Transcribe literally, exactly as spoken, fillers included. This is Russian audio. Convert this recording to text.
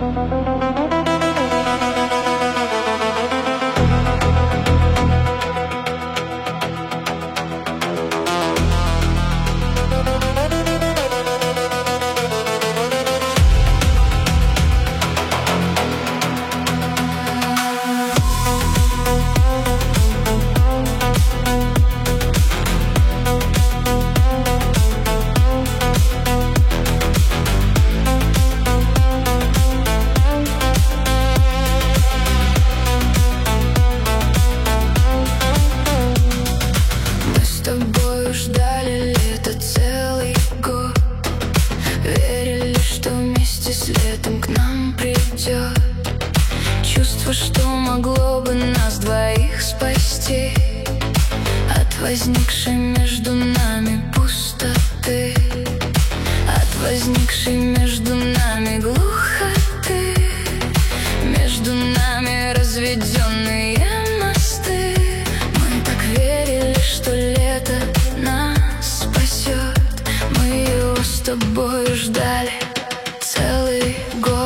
Ждали лето целый год, верили, что вместе с летом к нам придет чувство, что могло бы нас двоих спасти от возникшей между нами пустоты, от возникшей между нами глухоты, между нами разведенные мосты. Мы так верили, что лето нас спасет. Мы его с тобой ждали целый год.